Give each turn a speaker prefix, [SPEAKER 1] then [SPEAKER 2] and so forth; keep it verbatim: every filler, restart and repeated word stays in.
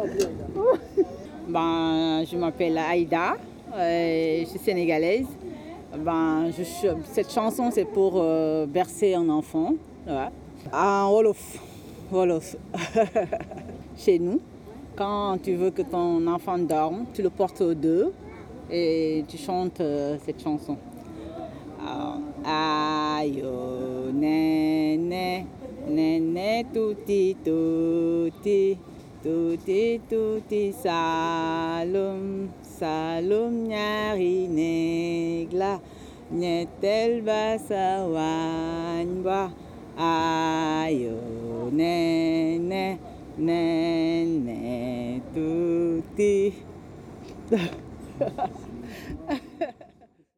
[SPEAKER 1] Ben, je m'appelle Aïda, euh, je suis sénégalaise. Ben, je, cette chanson, c'est pour euh, bercer un enfant. Ouais. En Wolof. Wolof. Chez nous, quand tu veux que ton enfant dorme, tu le portes au dos et tu chantes euh, cette chanson. Ayo, néné, néné, touti, touti, touti, touti, salum, salum, nyari, negla, nyetel, basa, wanywa. Ayo, néné, néné, touti.